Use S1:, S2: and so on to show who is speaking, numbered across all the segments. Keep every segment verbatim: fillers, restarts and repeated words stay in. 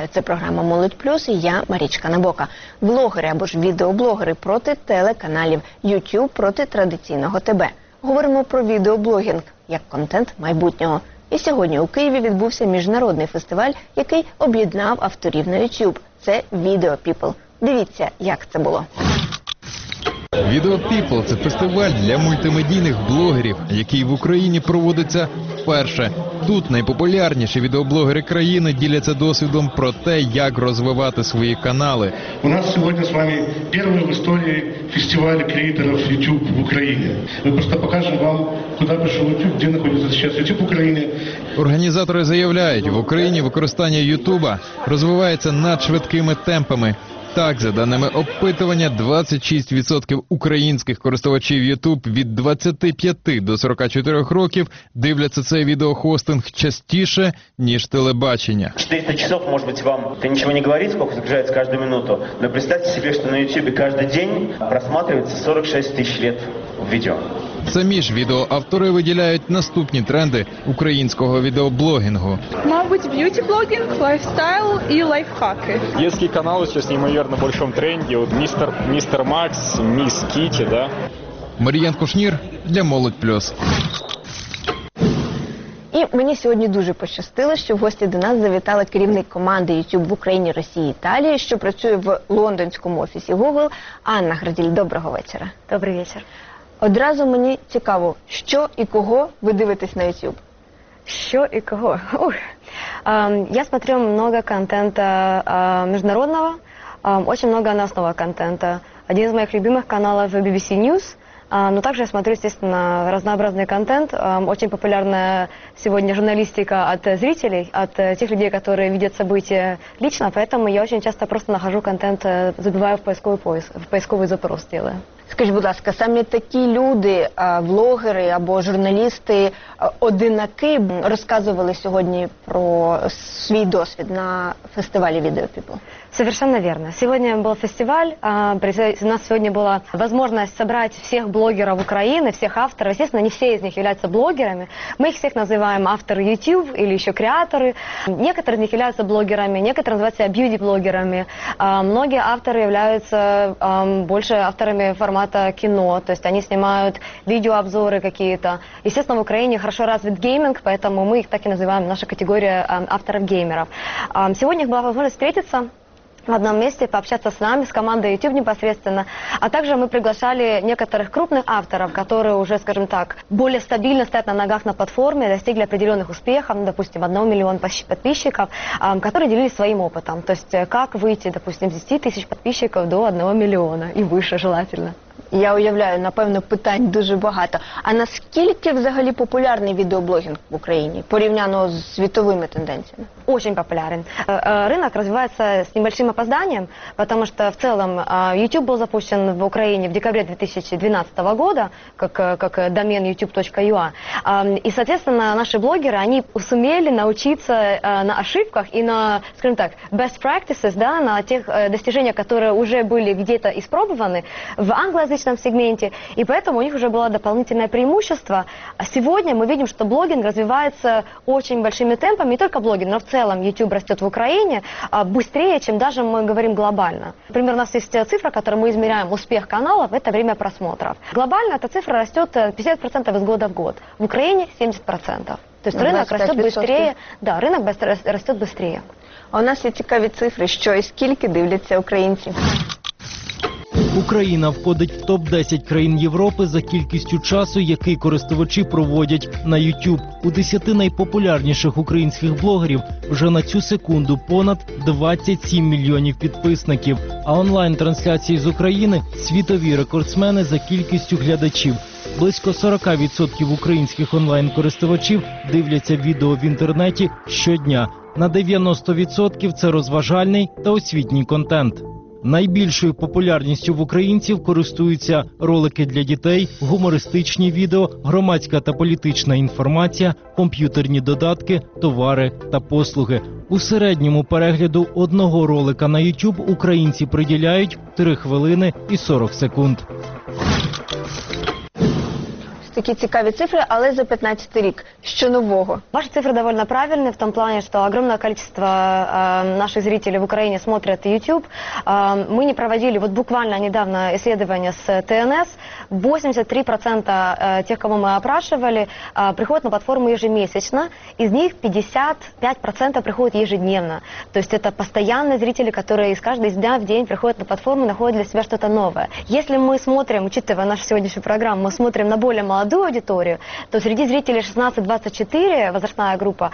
S1: Вітаю, це програма «Молодь Плюс» і я, Марічка Набока. Блогери або ж відеоблогери проти телеканалів, YouTube проти традиційного ТБ. Говоримо про відеоблогінг як контент майбутнього. І сьогодні у Києві відбувся міжнародний фестиваль, який об'єднав авторів на YouTube. Це Video People. Дивіться, як це було.
S2: Video People – це фестиваль для мультимедійних блогерів, який в Україні проводиться вперше. Тут найпопулярніші відеоблогери країни діляться досвідом про те, як розвивати свої канали.
S3: У нас сьогодні з вами перший в історії фестиваль креаторів YouTube в Україні. Ми просто покажемо вам, куди пішов YouTube, де знаходиться зараз YouTube в Україні.
S2: Організатори заявляють, в Україні використання Ютуба розвивається надшвидкими темпами. Так, за даними опитування, двадцять шість відсотків українських користувачів YouTube від двадцяти п'яти до сорока чотирьох років дивляться цей відеохостинг частіше, ніж телебачення.
S4: четыреста часов, может быть, вам это ничего не говорит, сколько загружается каждую минуту, но представьте себе, что на YouTube каждый день просматривается сорок шесть тысяч лет видео.
S2: Самі ж відеоавтори виділяють наступні тренди українського відеоблогінгу.
S5: Мабуть, б'юті-блогінг, лайфстайл і лайфхаки.
S6: Детские каналы сейчас неимоверно большом тренде. Вот мистер, мистер Макс, мисс Кити, да?
S2: Мар'ян Кушнір для «Молодь Плюс».
S1: І мені сьогодні дуже пощастило, що в гості до нас завітала керівник команди YouTube в Україні, Росії, Італії, що працює в лондонському офісі Google, Анна Граділь. Доброго вечора.
S7: Добрий вечір.
S1: Одразу мені цікаво, що і кого ви дивитесь на YouTube?
S7: Що і кого? Ух. Я смотрю много контента международного, очень много новостного контента. Один из моих любимых каналов би би си News. Но также я смотрю, естественно, разнообразный контент. Очень популярная сегодня журналистика от зрителей, от тех людей, которые видят события лично. Поэтому я очень часто просто нахожу контент, забиваю в поисковый поиск, в поисковый запрос делаю.
S1: Скажіть, будь ласка, саме такі люди, блогери або журналісти, одинаки розказували сьогодні про свій досвід на фестивалі Video People?
S7: Совершенно верно. Сегодня был фестиваль, у нас сегодня была возможность собрать всех блогеров Украины, всех авторов. Естественно, не все из них являются блогерами. Мы их всех называем авторы YouTube или еще креаторы. Некоторые из них являются блогерами, некоторые называют себя бьюти-блогерами. Многие авторы являются больше авторами формата кино, то есть они снимают видеообзоры какие-то. Естественно, в Украине хорошо развит гейминг, поэтому мы их так и называем, наша категория авторов-геймеров. Сегодня их была возможность встретиться в одном месте, пообщаться с нами, с командой YouTube непосредственно. А также мы приглашали некоторых крупных авторов, которые уже, скажем так, более стабильно стоят на ногах на платформе, достигли определенных успехов, ну, допустим, одного миллиона подписчиков, которые делились своим опытом. То есть как выйти, допустим, с десяти тысяч подписчиков до одного миллиона и выше желательно.
S1: Я уявляю, напевно, питань дуже багато. А наскільки взагалі популярний відеоблогінг в Україні, порівняно з світовими тенденциями?
S7: Очень популярен. Рынок развивается с небольшим опозданием, потому что в целом YouTube был запущен в Украине в декабре две тысячи двенадцатого года, как, как домен ютуб точка ю а. И, соответственно, наши блогеры, они сумели научиться на ошибках и на, скажем так, best practices, да, на тех достижениях, которые уже были где-то испробованы в англоязычном сегменте, и поэтому у них уже было дополнительное преимущество. А сегодня мы видим, что блогинг развивается очень большими темпами, не только блогинг, но в целом YouTube растет в Украине быстрее, чем даже мы говорим глобально. Например, у нас есть цифра, которой мы измеряем успех каналов, это время просмотров. Глобально эта цифра растет пятьдесят процентов из года в год, в Украине семьдесят процентов. То есть рынок растет быстрее, да, рынок растет быстрее.
S1: А у нас є цікаві цифри, що і скільки дивляться українці.
S8: Україна входить в топ десять країн Європи за кількістю часу, який користувачі проводять на YouTube. У десяти найпопулярніших українських блогерів вже на цю секунду понад двадцять сім мільйонів підписників. А онлайн-трансляції з України – світові рекордсмени за кількістю глядачів. Близько сорок відсотків українських онлайн-користувачів дивляться відео в інтернеті щодня. На дев'яносто відсотків це розважальний та освітній контент. Найбільшою популярністю в українців користуються ролики для дітей, гумористичні відео, громадська та політична інформація, комп'ютерні додатки, товари та послуги. У середньому перегляду одного ролика на YouTube українці приділяють три хвилини і сорок секунд.
S1: такі цікаві цифри, але за п'ятнадцятий рік. Що нового?
S7: Ваши цифры довольно правильные в том плане, что огромное количество э, наших зрителей в Украине смотрят YouTube. Э, мы не проводили, вот буквально недавно исследование с Т Н С. восемьдесят три процента э, тех, кого мы опрашивали, э, приходят на платформу ежемесячно. Из них пятьдесят пять процентов приходят ежедневно. То есть это постоянные зрители, которые из каждого из дня в день приходят на платформу и находят для себя что-то новое. Если мы смотрим, учитывая нашу сегодняшнюю программу, мы смотрим на более молодую аудиторию, то среди зрителей шестнадцать двадцать четыре, возрастная группа,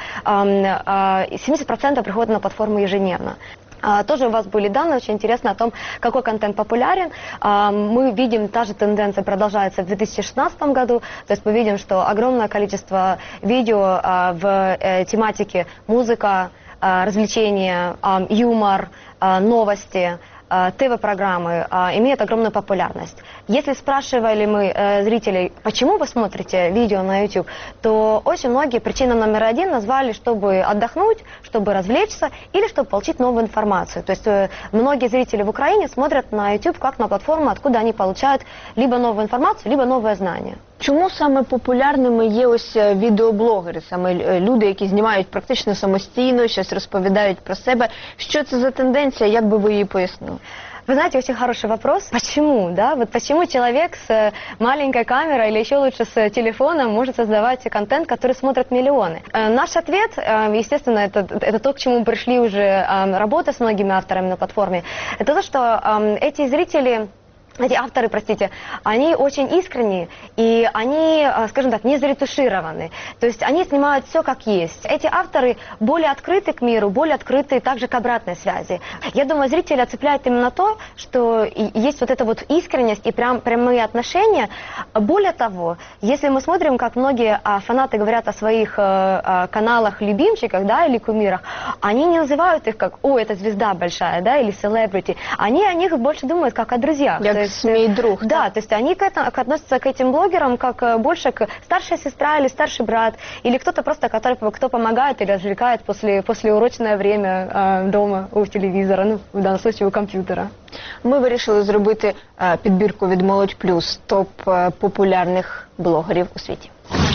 S7: семьдесят процентов приходят на платформу ежедневно. А, Тоже у вас были данные, очень интересно о том, какой контент популярен. А, Мы видим, та же тенденция продолжается в две тысячи шестнадцатом году. То есть мы видим, что огромное количество видео а, в э, тематике музыка, а, развлечения, а, юмор, а, новости, ТВ-программы а, имеют огромную популярность. Если спрашивали мы э, зрителей, почему вы смотрите видео на YouTube, то очень многие причина номер один назвали, чтобы отдохнуть, чтобы развлечься или чтобы получить новую информацию. То есть э, многие зрители в Украине смотрят на YouTube как на платформу, откуда они получают либо новую информацию, либо новые знания.
S1: Чому саме популярними є ось е, відеоблогери, саме е, люди, які знімають практично самостійно, щось розповідають про себе? Що це за тенденція, як би ви її пояснили?
S7: Вы знаете, очень хороший вопрос. Почему, да? Вот почему человек с маленькой камерой или еще лучше с телефоном может создавать контент, который смотрят миллионы? Э, наш ответ, э, естественно, это, это то, к чему мы пришли уже э, работа с многими авторами на платформе, это то, что э, эти зрители... Эти авторы, простите, они очень искренние, и они, скажем так, не заретушированы. То есть они снимают все как есть. Эти авторы более открыты к миру, более открыты также к обратной связи. Я думаю, зрителя цепляет именно то, что есть вот эта вот искренность и прям прямые отношения. Более того, если мы смотрим, как многие фанаты говорят о своих каналах любимчиках, да, или кумирах, они не называют их как «О, это звезда большая», да, или «селебрити». Они о них больше думают как о друзьях.
S1: Як смей друг.
S7: Да, то есть они к этому, к, относятся к этим блогерам как э, больше к старшая сестра или старший брат, или кто-то просто, который, кто помогает или развлекает после, после урочное время э, дома у телевизора, ну, в данном случае у компьютера.
S1: Ми вирішили зробити е, підбірку від Молодь Плюс топ е, популярних блогерів у світі.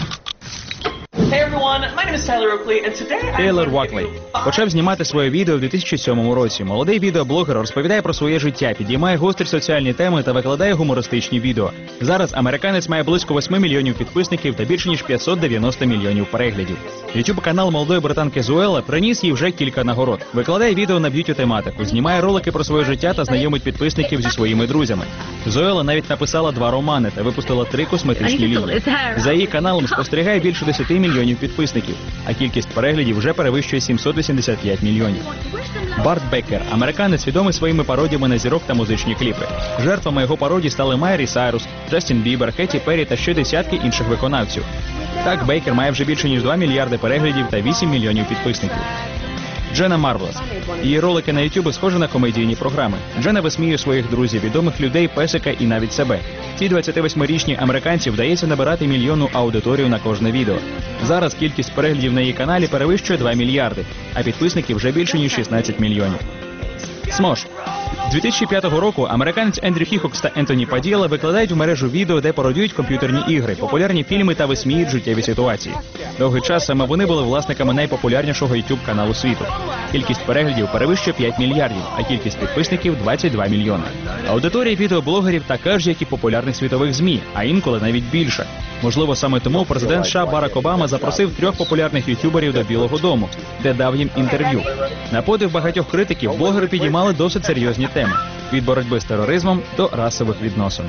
S9: Hey everyone, my name is Tyler Oakley, and today I'm
S10: Тейлор Уоклей почав знімати своє відео в дві тисячі сьомому році. Молодий відеоблогер розповідає про своє життя, підіймає гострі соціальні теми та викладає гумористичні відео. Зараз американець має близько восьми мільйонів підписників та більше ніж п'ятсот дев'яносто мільйонів переглядів. Ютуб-канал молодої британки Зоела приніс їй вже кілька нагород. Викладає відео на б'юті-тематику, знімає ролики про своє життя та знайомить підписників зі своїми друзями. Зоела навіть написала два романи та випустила три косметичні лінії. За її каналом спостерігає більше десяти мільйонів підписників, а кількість переглядів вже перевищує сімсот вісімдесят п'ять мільйонів. Барт Беккер – американець, відомий своїми пародіями на зірок та музичні кліпи. Жертвами його пародій стали Майрі Сайрус, Джастін Бібер, Кеті Перрі та ще десятки інших виконавців. Так, Бейкер має вже більше ніж два мільярди переглядів та вісім мільйонів підписників. Джена Марвелес. Її ролики на YouTube схожі на комедійні програми. Джена висміює своїх друзів, відомих людей, песика і навіть себе. Цій двадцятивосьмирічній американці вдається набирати мільйонну аудиторію на кожне відео. Зараз кількість переглядів на її каналі перевищує два мільярди, а підписників вже більше ніж шістнадцять мільйонів. Смош. З дві тисячі п'ятого року американець Ендрю Хіхокс та Ентоні Падієла викладають в мережу відео, де пародіюють комп'ютерні ігри, популярні фільми та висміюють життєві ситуації. Довгий час саме вони були власниками найпопулярнішого YouTube-каналу світу. Кількість переглядів перевищує п'ять мільярдів, а кількість підписників – двадцять два мільйони. Аудиторія відеоблогерів така ж, як і популярних світових ЗМІ, а інколи навіть більше. Можливо, саме тому президент США Барак Обама запросив трьох популярних ютуберів до Білого дому, де дав їм інтерв'ю. На подив багатьох критиків блогери підіймали досить серйозні теми – від боротьби з тероризмом до расових відносин.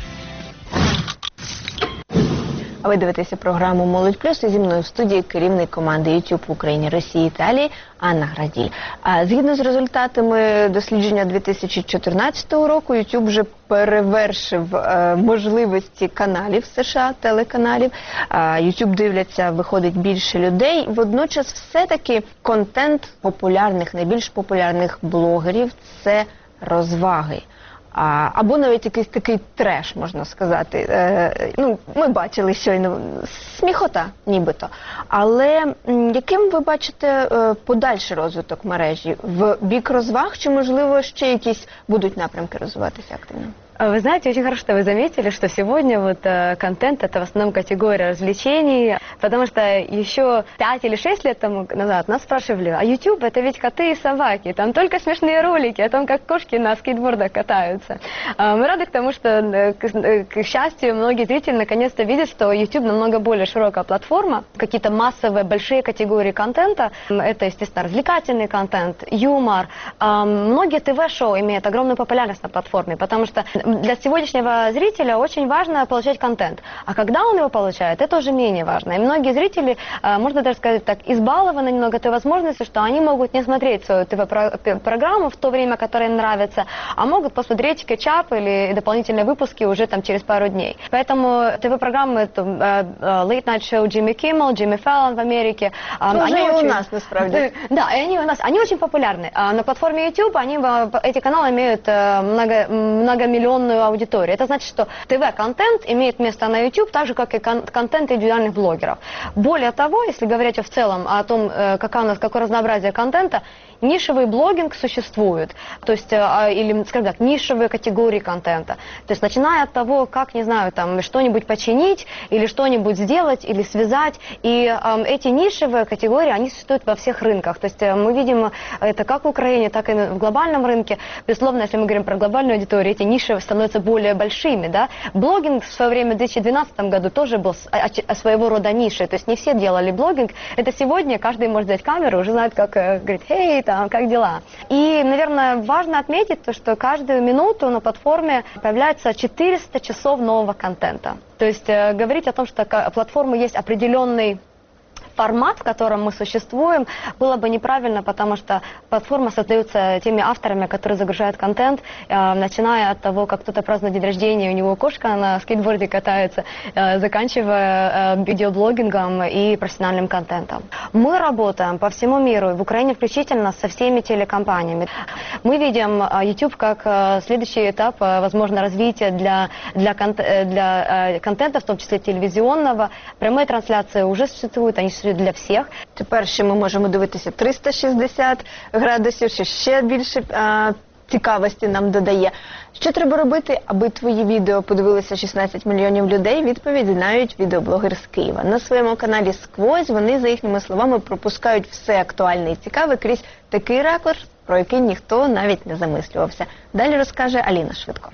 S1: А ви дивитеся програму «Молодь Плюс» і зі мною в студії керівник команди YouTube в Україні, Росії, Італії Анна Граділь. А згідно з результатами дослідження дві тисячі чотирнадцятого року, YouTube вже перевершив е, можливості каналів США, телеканалів. А, YouTube дивляться, виходить більше людей. Водночас все-таки контент популярних, найбільш популярних блогерів – це розваги. А, або навіть якийсь такий треш, можна сказати. Е, ну, ми бачили щойно сміхота, нібито. Але м, яким ви бачите е, подальший розвиток мережі? В бік розваг чи, можливо, ще якісь будуть напрямки розвиватися активно?
S7: Вы знаете, очень хорошо, что вы заметили, что сегодня вот э, контент это в основном категория развлечений, потому что еще пять или шесть лет тому назад нас спрашивали, а YouTube это ведь коты и собаки, там только смешные ролики о том, как кошки на скейтбордах катаются. Э, мы рады к тому, что, э, к, э, к счастью, многие зрители наконец-то видят, что YouTube намного более широкая платформа, какие-то массовые большие категории контента, это, естественно, развлекательный контент, юмор. Э, многие ТВ-шоу имеют огромную популярность на платформе, потому что для сегодняшнего зрителя очень важно получать контент. А когда он его получает, это уже менее важно. И многие зрители, можно даже сказать так, избалованы немного той возможностью, что они могут не смотреть свою ТВ-программу в то время, которое им нравится, а могут посмотреть кетчап или дополнительные выпуски уже там через пару дней. Поэтому ТВ-программы, Late Night Show Джимми Киммел, Джимми Фэллон в Америке,
S1: они
S7: они
S1: и
S7: очень...
S1: у нас, насправді.
S7: Да, и они у нас, они очень популярны. На платформе YouTube они, эти каналы имеют много, многомиллионную аудиторию. Это значит, что ТВ-контент имеет место на YouTube, так же, как и кон контент индивидуальных блогеров. Более того, если говорить в целом о том, какое у нас, какое разнообразие контента, нишевый блогинг существует, то есть, или, скажем так, нишевые категории контента. То есть, начиная от того, как, не знаю, там, что-нибудь починить, или что-нибудь сделать, или связать, и э, эти нишевые категории, они существуют во всех рынках. То есть, мы видим это как в Украине, так и в глобальном рынке. Безусловно, если мы говорим про глобальную аудиторию, эти ниши становятся более большими, да. Блогинг в свое время в две тысячи двенадцатом году тоже был своего рода нишей, то есть, не все делали блогинг. Это сегодня каждый может взять камеру, уже знает, как говорить, «Хей, там, как дела?». И, наверное, важно отметить то, что каждую минуту на платформе появляется четыреста часов нового контента. То есть э, говорить о том, что у платформы есть определенный формат, в котором мы существуем, было бы неправильно, потому что платформа создается теми авторами, которые загружают контент, э, начиная от того, как кто-то празднует день рождения, у него кошка на скейтборде катается, э, заканчивая э, видеоблогингом и профессиональным контентом. Мы работаем по всему миру, в Украине включительно, со всеми телекомпаниями. Мы видим э, YouTube как э, следующий этап, э, возможно, развития для, для, кон для э, контента, в том числе телевизионного. Прямые трансляции уже существуют, они для всіх.
S1: Тепер ще ми можемо дивитися триста шістдесят градусів, що ще більше а, цікавості нам додає. Що треба робити, аби твої відео подивилися шістнадцять мільйонів людей? Відповідь знають відеоблогери з Києва. На своєму каналі «Сквозь» вони, за їхніми словами, пропускають все актуальне і цікаве крізь такий ракурс, про який ніхто навіть не замислювався. Далі розкаже Аліна Швидко.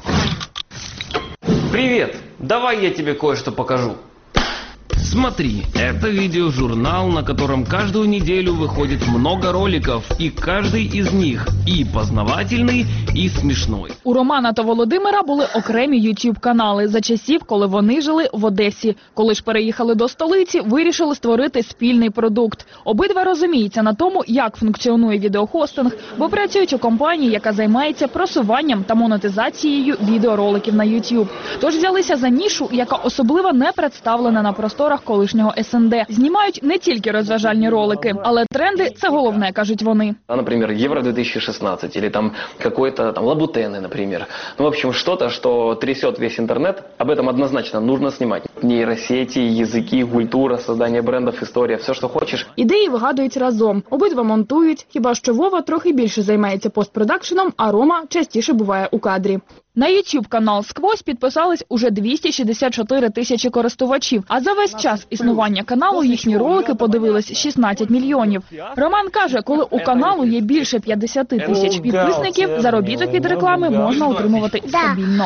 S11: Привет! Давай я тебе кое-что покажу. Смотри, это видеожурнал, на котором каждую неделю выходит много роликов, и каждый из них и познавательный, і смішний.
S12: У Романа та Володимира були окремі ютуб-канали за часів, коли вони жили в Одесі. Коли ж переїхали до столиці, вирішили створити спільний продукт. Обидва розуміються на тому, як функціонує відеохостинг, бо працюють у компанії, яка займається просуванням та монетизацією відеороликів на YouTube. Тож взялися за нішу, яка особливо не представлена на просторах колишнього ес ен де. Знімають не тільки розважальні ролики, але тренди – це головне, кажуть вони.
S11: Например, Евро две тысячи шестнадцать или там какой-то там Лабутены, например. Ну, в общем, что-то, что трясет весь интернет, об этом однозначно нужно снимать. Нейросети, языки, культура, создание брендов, история, все, что хочешь.
S12: Ідеї вигадують разом. Обидва монтують, хіба що Вова трохи більше займається постпродакшеном, а Рома частіше буває у кадрі. На YouTube-канал «Сквозь» підписались уже двісті шістдесят чотири тисячі користувачів, а за весь час існування каналу їхні ролики подивились шістнадцять мільйонів. Роман каже, коли у каналу є більше п'ятдесят тисяч підписників, заробіток від реклами можна отримувати стабільно.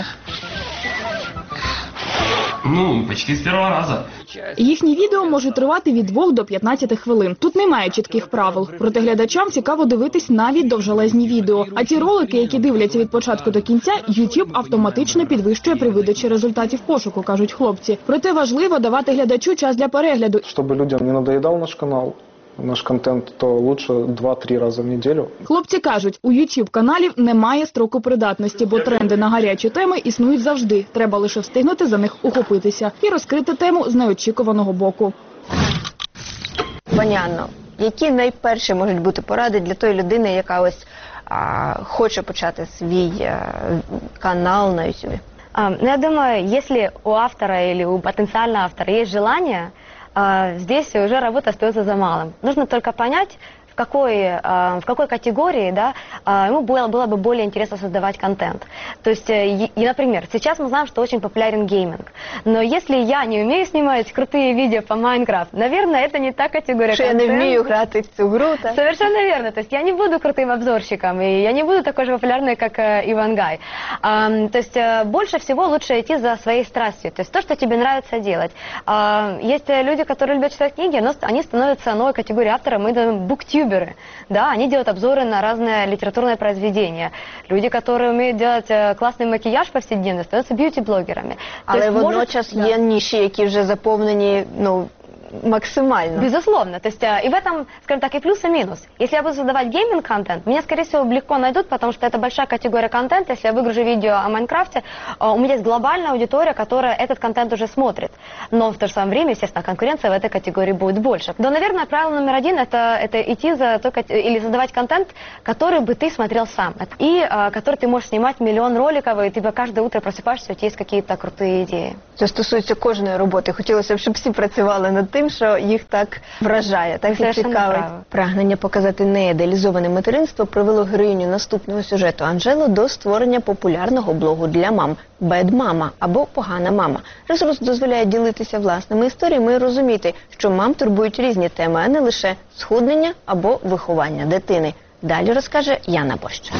S11: Ну, почти з першого разу.
S12: Їхні відео можуть тривати від двох до п'ятнадцяти хвилин. Тут немає чітких правил. Проте глядачам цікаво дивитись навіть довжелезні відео. А ті ролики, які дивляться від початку до кінця, YouTube автоматично підвищує при видачі результатів пошуку, кажуть хлопці. Проте важливо давати глядачу час для перегляду.
S13: Щоб людям не надоїдав наш канал, наш контент, то лучше два-три рази в неділю.
S12: Хлопці кажуть, у YouTube-каналів немає строку придатності, бо тренди на гарячі теми існують завжди. Треба лише встигнути за них ухопитися і розкрити тему з неочікуваного боку.
S1: Пані Анно, які найперші можуть бути поради для тої людини, яка ось а, хоче почати свій а, канал на YouTube?
S7: А, ну, я думаю, если у автора или у потенциального автора есть желание, здесь уже работа остается за малым. Нужно только понять, в какой, э, в какой категории, да, э, ему было, было бы более интересно создавать контент. То есть, э, и, например, сейчас мы знаем, что очень популярен гейминг. Но если я не умею снимать крутые видео по Майнкрафт, наверное, это не та категория
S1: Что я
S7: контента.
S1: не умею играть в цю гру, так?
S7: Совершенно верно. То есть я не буду крутым обзорщиком, и я не буду такой же популярной, как э, Ивангай. А, то есть э, больше всего лучше идти за своей страстью. То есть то, что тебе нравится делать. А, есть э, люди, которые любят читать книги, но они становятся новой категорией автора, мы называем буктюберы. Да, они делают обзоры на разные литературные произведения. Люди, которые умеют делать э, классный макияж повседневно, становятся бьюти-блогерами.
S1: Але водночас є ніші, які вже заповнені, ну, максимально.
S7: Безусловно. То есть, э, и в этом, скажем так, и плюс, и минус. Если я буду создавать гейминг-контент, меня, скорее всего, легко найдут, потому что это большая категория контента. Если я выгружу видео о Майнкрафте, э, у меня есть глобальная аудитория, которая этот контент уже смотрит. Но в то же самое время, естественно, конкуренция в этой категории будет больше. Но, наверное, правило номер один это, – это идти за той, или создавать контент, который бы ты смотрел сам. И э, который ты можешь снимать миллион роликов, и ты каждое утро просыпаешься, у тебя есть какие-то крутые идеи.
S1: Це стосується кожної роботи. Хотілося б, щоб всі працювали над тим, що їх так вражає, так і цікавить. Прагнення показати неідеалізоване материнство привело героїню наступного сюжету Анжелу до створення популярного блогу для мам «Bad Mama» або «Погана мама». Ресурс дозволяє ділитися власними історіями і розуміти, що мам турбують різні теми, а не лише схуднення або виховання дитини. Далі розкаже Яна Боща.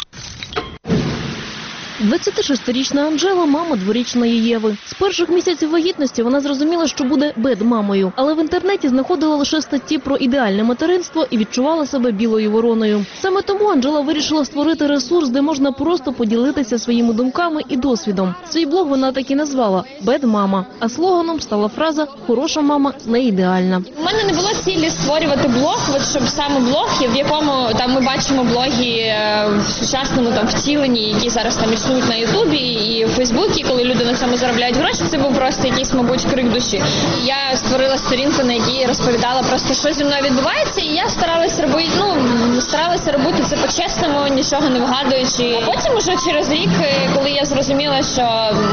S14: двадцятишестирічна Анжела – мама дворічної Єви. З перших місяців вагітності вона зрозуміла, що буде бед-мамою. Але в інтернеті знаходила лише статті про ідеальне материнство і відчувала себе білою вороною. Саме тому Анжела вирішила створити ресурс, де можна просто поділитися своїми думками і досвідом. Свій блог вона так і назвала «Бед-мама», а слоганом стала фраза «Хороша мама не ідеальна».
S15: У мене не було цілі створювати блог, от щоб саме блог, в якому там ми бачимо блоги в сучасному там втіленні, які зараз там існують на Ютубі і в Фейсбуці, коли люди на цьому заробляють гроші, це був просто якийсь, мабуть, крик душі. Я створила сторінку, на якій розповідала просто, що зі мною відбувається, і я старалася робити, ну, старалася робити це по-чесному, нічого не вигадуючи. А потім уже через рік, коли я зрозуміла, що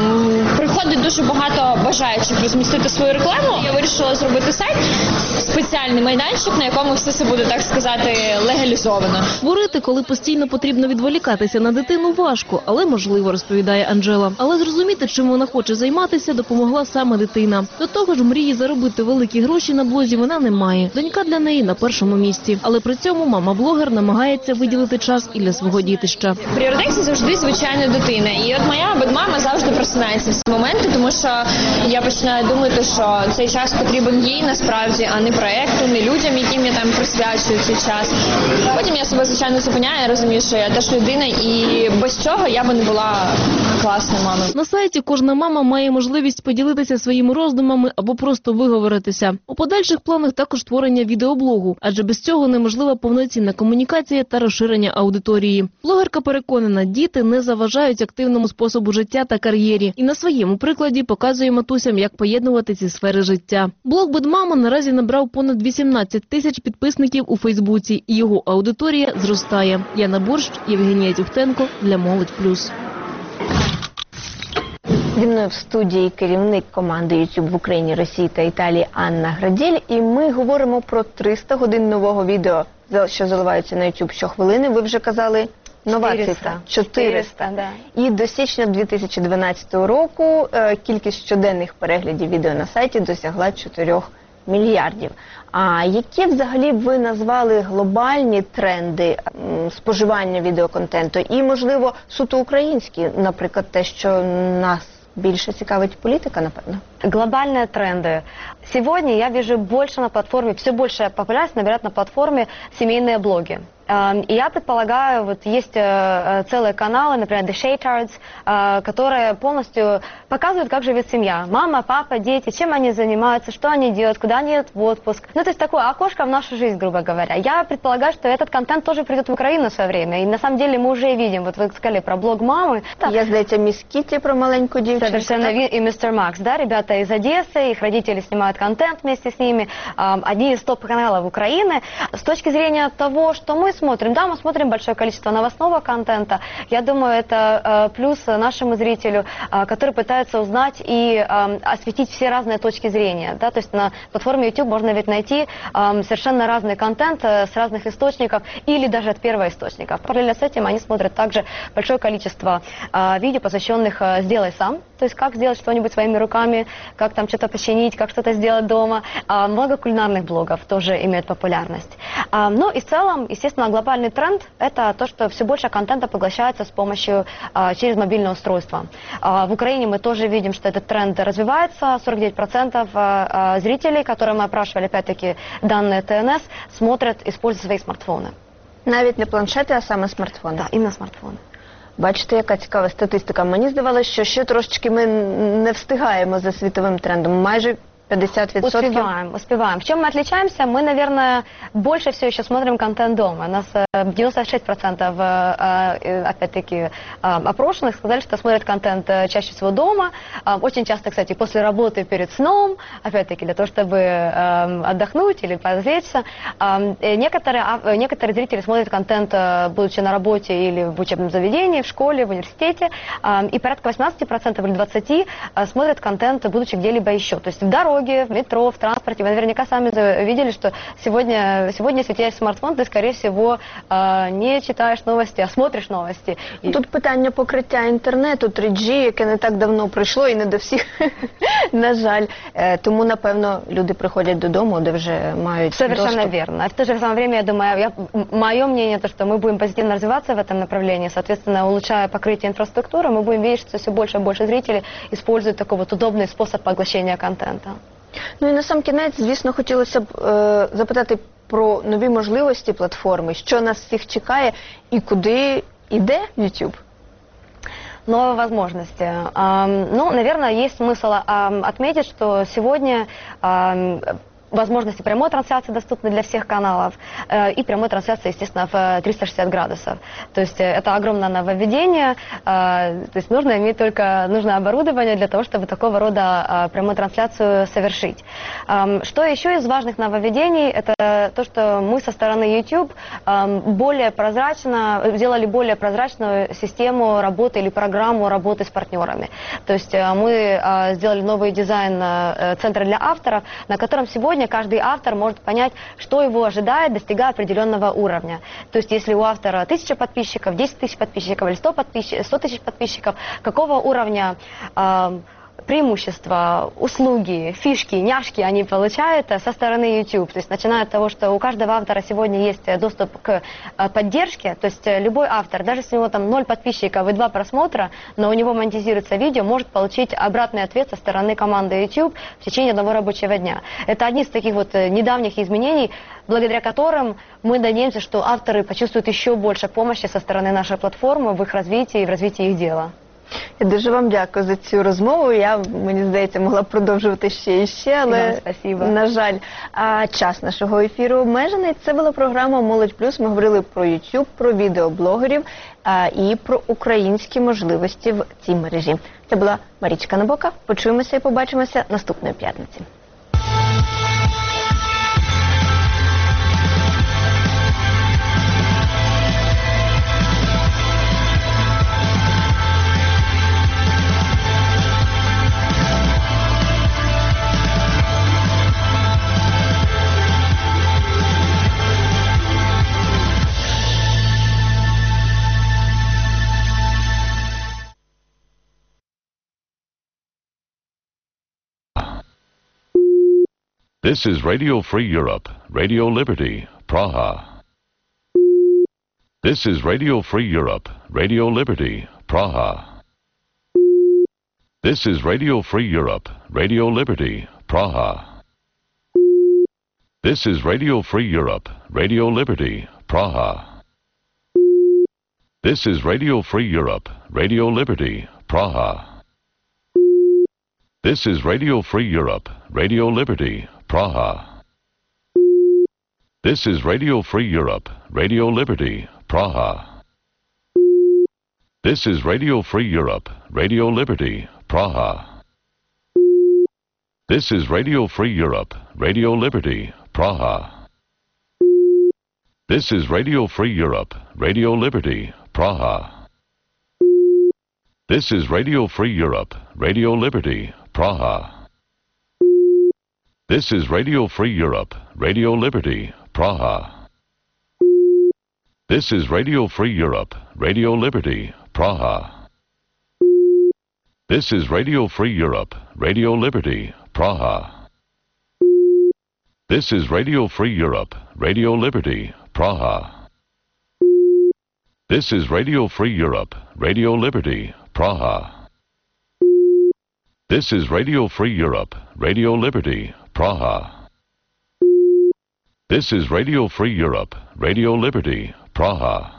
S15: м, приходить дуже багато бажаючих розмістити свою рекламу, я вирішила зробити сайт, спеціальний майданчик, на якому все це буде, так сказати, легалізовано.
S14: Творити, коли постійно потрібно відволікатися на дитину, важко, але можливо, розповідає Анжела. Але зрозуміти, чим вона хоче займатися, допомогла саме дитина. До того ж, мрії заробити великі гроші на блозі вона не має. Донька для неї на першому місці. Але при цьому мама-блогер намагається виділити час і для свого дітища.
S15: В пріоритеті завжди, звичайно, дитина. І от моя бедмама завжди просинається в ці моменти, тому що я починаю думати, що цей час потрібен їй насправді, а не проекту, не людям, яким я там присвячую цей час. Потім я себе, звичайно, зупиняю, я розумію, що я теж людина, і без цього я би не була класною мамою.
S14: На сайті кожна мама має можливість поділитися своїми роздумами або просто виговоритися. У подальших планах також створення відеоблогу, адже без цього неможлива повноцінна комунікація та розширення аудиторії. Блогерка переконана, діти не заважають активному способу життя та кар'єрі. І на своєму прикладі показує матусям, як поєднувати ці сфери життя. Блог «Бедмама» наразі набрав понад вісімнадцять тисяч підписників у Фейсбуці, і його аудиторія зростає. Яна Борщ, Євгенія Тюхтенко для Молодь Плюс.
S1: Зі мною в студії керівник команди YouTube в Україні, Росії та Італії Анна Граділь. І ми говоримо про триста годин нового відео, що заливаються на YouTube щохвилини. Ви вже казали, нова
S7: чотириста.
S1: цифра. чотириста.
S7: Да.
S1: І до січня дві тисячі дванадцятого року е, кількість щоденних переглядів відео на сайті досягла чотирьох мільярдів. А які взагалі ви назвали глобальні тренди м, споживання відеоконтенту? І, можливо, суто українські, наприклад, те, що нас більше цікавить політика, напевно?
S7: Глобальные тренды. Сегодня я вижу больше на платформе, все больше популярность набирают на платформе семейные блоги. И я предполагаю, вот есть целые каналы, например, The Shaytards, которые полностью показывают, как живет семья. Мама, папа, дети, чем они занимаются, что они делают, куда они идут в отпуск. Ну, то есть такое окошко в нашу жизнь, грубо говоря. Я предполагаю, что этот контент тоже придет в Украину в свое время. И на самом деле мы уже видим, вот вы сказали про блог мамы.
S1: Я, здається, Мисс Китти про маленьку дівчинку.
S7: Совершенно верно. И мистер Макс, да, ребят, ребята из Одессы, их родители снимают контент вместе с ними, а, одни из топ-каналов Украины. С точки зрения того, что мы смотрим, да, мы смотрим большое количество новостного контента. Я думаю, это а, плюс нашему зрителю, а, который пытается узнать и а, осветить все разные точки зрения. Да? То есть на платформе YouTube можно ведь найти а, совершенно разный контент а, с разных источников или даже от первоисточников. Параллельно с этим они смотрят также большое количество а, видео, посвященных а, «Сделай сам», то есть как сделать что-нибудь своими руками, как там что-то починить, как что-то сделать дома. А, много кулинарных блогов тоже имеют популярность. А, ну и в целом, естественно, глобальный тренд – это то, что все больше контента поглощается с помощью, а, через мобильное устройство. А, в Украине мы тоже видим, что этот тренд развивается. сорок девять процентов а, а, зрителей, которые мы опрашивали, опять-таки, данные ТНС, смотрят, используя свои смартфоны.
S1: Навіть не планшети, а саме смартфони.
S7: Так, іменно смартфони.
S1: Бачите, яка цікава статистика. Мені здавалося, що ще трошечки ми не встигаємо за світовим трендом. Майже пятьдесят процентов.
S7: Успеваем, успеваем. В чем мы отличаемся? Мы, наверное, больше все еще смотрим контент дома. У нас девяносто шесть процентов, опять-таки, опрошенных сказали, что смотрят контент чаще всего дома. Очень часто, кстати, после работы, перед сном, опять-таки, для того, чтобы отдохнуть или развлечься. Некоторые, некоторые зрители смотрят контент, будучи на работе или в учебном заведении, в школе, в университете. И порядка восемнадцать процентов или двадцать процентов смотрят контент, будучи где-либо еще. То есть в дороге, в метро, в транспорте. Вы наверняка сами видели, что сегодня, сегодня если у тебя есть смартфон, ты, скорее всего, не читаєш новості, а смотриш новості.
S1: Тут питання покриття інтернету, три джі, яке не так давно прийшло і не до всіх, на жаль. Тому, напевно, люди приходять додому, де вже мають
S7: Совершенно
S1: доступ.
S7: верно. А в то же самое время, я думаю, я, мое мнение, то, что мы будем позитивно развиваться в этом направлении, соответственно, улучшая покрытие инфраструктуры, мы будем видеть, что все больше и больше зрителей используют такой вот удобный способ поглощения контента.
S1: Ну і на сам кінець, звісно, хотілося б е, запитати про нові можливості платформи, що нас всіх чекає і куди йде YouTube?
S7: Новые возможности. Ну, наверное, есть смысл отметить, что сегодня возможности прямой трансляции доступны для всех каналов э, и прямой трансляции, естественно, в триста шестьдесят градусов. То есть это огромное нововведение, э, то есть нужно иметь только нужное оборудование для того, чтобы такого рода э, прямую трансляцию совершить. Э, что еще из важных нововведений, это то, что мы со стороны YouTube э, более прозрачно, сделали более прозрачную систему работы или программу работы с партнерами. То есть э, мы э, сделали новый дизайн э, центра для авторов, на котором сегодня каждый автор может понять, что его ожидает, достигая определенного уровня. То есть, если у автора тысяча подписчиков, десять тысяч подписчиков или сто тысяч подписчиков, какого уровня э, преимущества, услуги, фишки, няшки они получают со стороны YouTube. То есть, начиная от того, что у каждого автора сегодня есть доступ к поддержке, то есть любой автор, даже если у него там ноль подписчиков и два просмотра, но у него монетизируется видео, может получить обратный ответ со стороны команды YouTube в течение одного рабочего дня. Это одни из таких вот недавних изменений, благодаря которым мы надеемся, что авторы почувствуют еще больше помощи со стороны нашей платформы в их развитии и в развитии их дела.
S1: Я дуже вам дякую за цю розмову. Я, мені здається, могла б продовжувати ще і ще, але, на жаль, а час нашого ефіру обмежений. Це була програма «Молодь плюс». Ми говорили про YouTube, про відеоблогерів а, і про українські можливості в цій мережі. Це була Марічка Набока. Почуємося і побачимося наступної п'ятниці.
S16: This is Radio Free Europe, Radio Liberty, Praha. This is Radio Free Europe, Radio Liberty, Praha. This is Radio Free Europe, Radio Liberty, Praha. This is Radio Free Europe, Radio Liberty, Praha. This is Radio Free Europe, Radio Liberty, Praha. This is Radio Free Europe, Radio Liberty, Praha. This is Radio Free Europe, Radio Liberty, Praha. This is Radio Free Europe, Radio Liberty, Praha. This is Radio Free Europe, Radio Liberty, Praha. This is Radio Free Europe, Radio Liberty, Praha. This is Radio Free Europe, Radio Liberty, Praha. This is Radio Free Europe, Radio Liberty, Praha. This is Radio Free Europe, Radio Liberty, Praha. This is Radio Free Europe, Radio Liberty, Praha. This is Radio Free Europe, Radio Liberty, Praha. This is Radio Free Europe, Radio Liberty, Praha. This is Radio Free Europe, Radio Liberty, Praha. This is Radio Free Europe, Radio Liberty, Praha.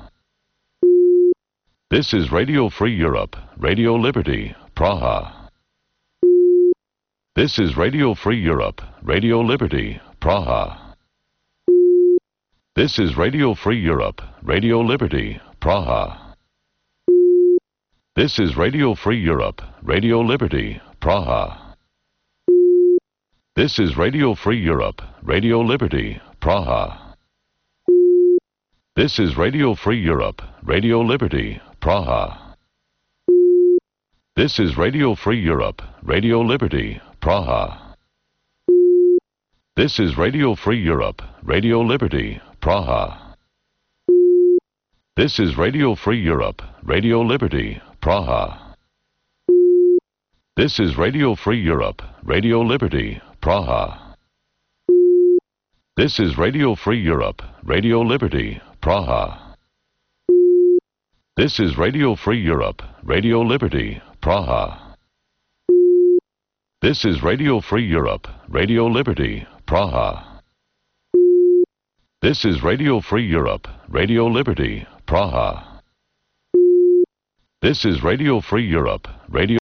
S16: This is Radio Free Europe, Radio Liberty, Praha. This is Radio Free Europe, Radio Liberty, Praha. This is Radio Free Europe, Radio Liberty, Praha. This is Radio Free Europe, Radio Liberty, Praha. This is Radio Free Europe, Radio Liberty, Praha. This is Radio Free Europe, Radio Liberty, Praha. This is Radio Free Europe, Radio Liberty, Praha. This is Radio Free Europe, Radio Liberty, Praha. This is Radio Free Europe, Radio Liberty, Praha. This is Radio Free Europe, Radio Liberty, Praha. This is Radio Free Europe, Radio Liberty, Praha. This is Radio Free Europe, Radio Liberty, Praha. This is Radio Free Europe, Radio Liberty, Praha. This is Radio Free Europe, Radio Liberty, Praha. This is Radio Free Europe, Radio